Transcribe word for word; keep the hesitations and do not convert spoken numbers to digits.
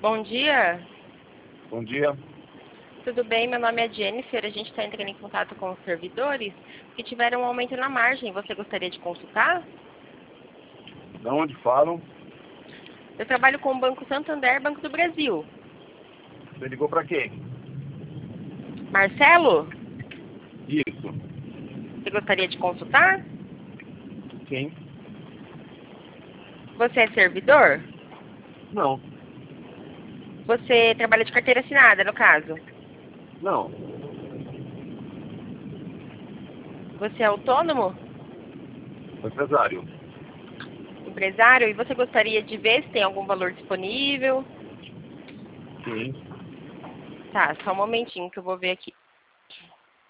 Bom dia. Bom dia. Tudo bem? Meu nome é Jennifer. A gente está entrando em contato com os servidores que tiveram um aumento na margem. Você gostaria de consultar? De onde falam? Eu trabalho com o Banco Santander, Banco do Brasil. Você ligou para quem? Marcelo? Isso. Você gostaria de consultar? Quem? Você é servidor? Não. Você trabalha de carteira assinada, no caso? Não. Você é autônomo? Empresário. Empresário? E você gostaria de ver se tem algum valor disponível? Sim. Tá, só um momentinho que eu vou ver aqui.